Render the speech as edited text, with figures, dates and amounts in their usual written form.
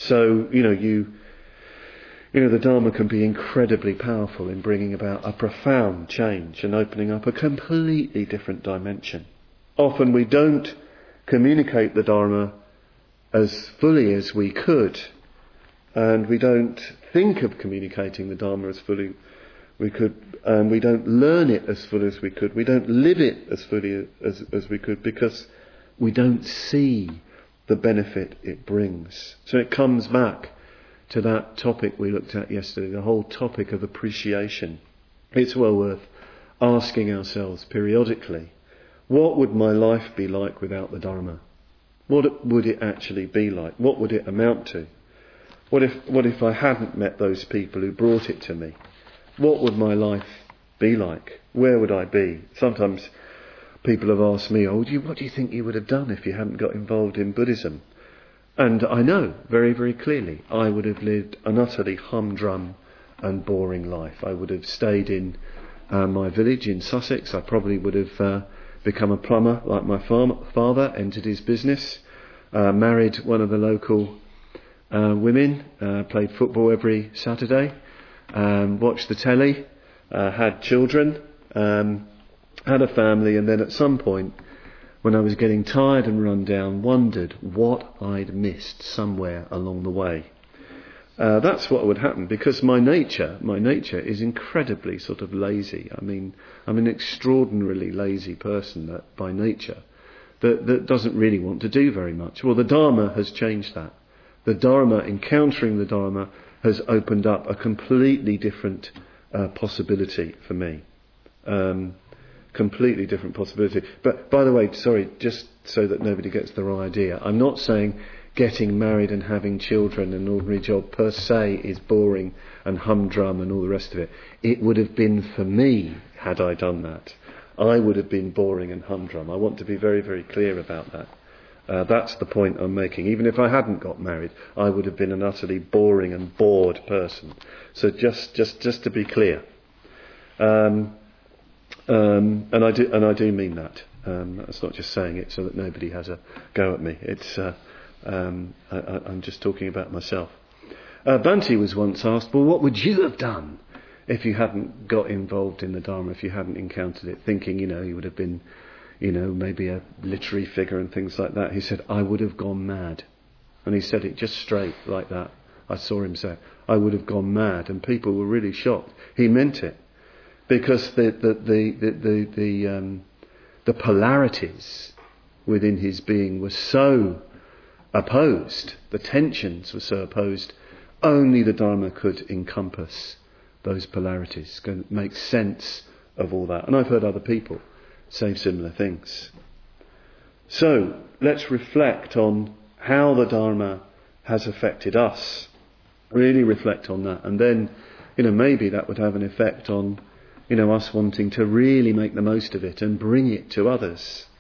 So, the Dharma can be incredibly powerful in bringing about a profound change and opening up a completely different dimension. Often we don't communicate the Dharma as fully as we could, and we don't think of communicating the Dharma as fully we could, and we don't learn it as fully as we could. We don't live it as fully as we could because we don't see the benefit it brings. So it comes back to that topic we looked at yesterday, the whole topic of appreciation. It's well worth asking ourselves periodically, what would my life be like without the Dharma? What would it actually be like? What would it amount to? What if I hadn't met those people who brought it to me? What would my life be like? Where would I be? Sometimes people have asked me, what do you think you would have done if you hadn't got involved in Buddhism? And I know very, very clearly I would have lived an utterly humdrum and boring life. I would have stayed in my village in Sussex. I probably would have become a plumber like my father, entered his business, married one of the local women, played football every Saturday, watched the telly, had children, had a family, and then at some point, when I was getting tired and run down, wondered what I'd missed somewhere along the way. That's what would happen, because my nature is incredibly sort of lazy. I mean, I'm an extraordinarily lazy person by nature that doesn't really want to do very much. Well, the Dharma has changed that. The Dharma, encountering the Dharma, has opened up a completely different possibility for me. Completely different possibility. But by the way, sorry, just so that nobody gets the wrong idea, I'm not saying getting married and having children and an ordinary job per se is boring and humdrum and all the rest of it. It would have been for me had I done that. I would have been boring and humdrum. I want to be very, very clear about that. That's the point I'm making. Even if I hadn't got married, I would have been an utterly boring and bored person. So just to be clear. And I do mean that. That's not just saying it so that nobody has a go at me. It's I'm just talking about myself. Bhante was once asked, well, what would you have done if you hadn't got involved in the Dharma, if you hadn't encountered it, thinking, you would have been, maybe a literary figure and things like that. He said, I would have gone mad. And he said it just straight like that. I saw him say, I would have gone mad. And people were really shocked. He meant it. Because the polarities within his being were so opposed, the tensions were so opposed, only the Dharma could encompass those polarities, can make sense of all that. And I've heard other people say similar things. So let's reflect on how the Dharma has affected us. Really reflect on that, and then maybe that would have an effect on us wanting to really make the most of it and bring it to others.